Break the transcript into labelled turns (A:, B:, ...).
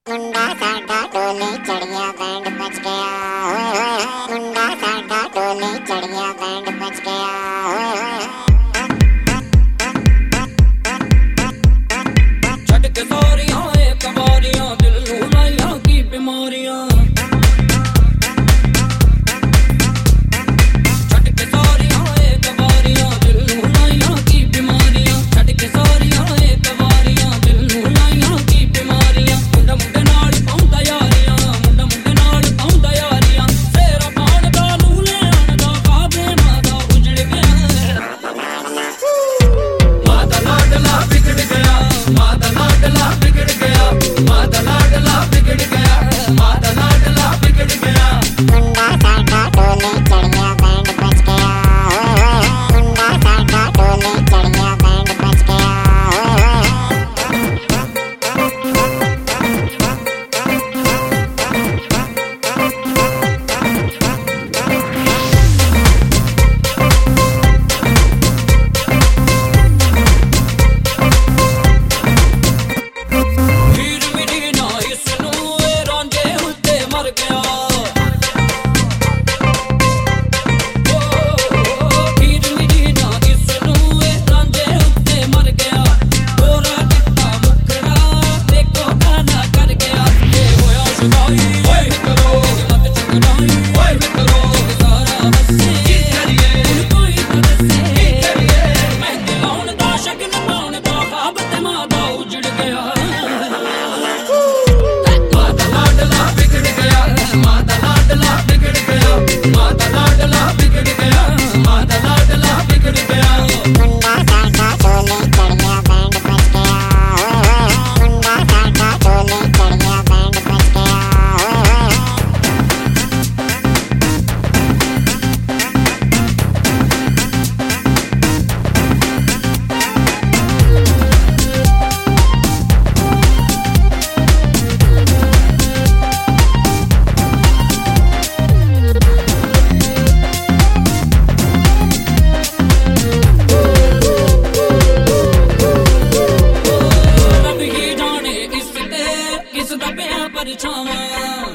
A: मुंडा साडा डोले चढ़ गया बैंड बज गया, ओए ओए ओए। मुंडा साडा डोले चढ़ गया बैंड बज गया, ओए ओए ओए।
B: छट के सारियां एक बारियां दिल नू लाइयां की बीमारियां। छट के सारियां एक बारियां दिल नू लाइयां की बीमारियां। छट के सारियां एक बारियां दिल नू लाइयां की बीमारियां। मुंडा मुंडे नाल पाउंदा यारियां, मुंडा मुंडे नाल पाउंदा यारियां। तेरा पाण दा नू लेण दा काबे मादा उजड़ गया। मादा लाडला बिगड़ गया, मादा लाडला बिगड़ गया, मादा लाडला बिगड़ गया, मादा लाडला बिगड़ गया।
A: मुंडा साडा डोले चढ़ गया बैंड बज गया, ओए ओए ओए। मुंडा साडा डोले चढ़ गया बैंड बज गया, ओए ओए
B: हीर मेरी ना इसनू ए रांझे उत्ते मर गया। हीर मेरी ना इसनू ए रांझे उत्ते मर गया। गोरा चिट्टा मुखड़ा देखो गाना कर गया। ये होया शुदाई ओए करो मत चकराई ओए करो सारा हंसे की करिए कोई तो दसे की करिए। मेहंदी लाउण दा शगन पाउण दा ख्वाब ते मादा उजड़ गया। मादा लाडला बिगड़ गया, मादा लाडला बिगड़ गया, मादा लाडला बिगड़ गया, मादा लाडला बिगड़ गया।
A: मुंडा साडा डोले चढ़ गया बैंड बज गया, ओए ओए ओए। मुंडा साडा डोले चढ़ गया बैंड बज गया, ओए ओए ओए।
B: रब ही जाने किस दा प्यार परछावां।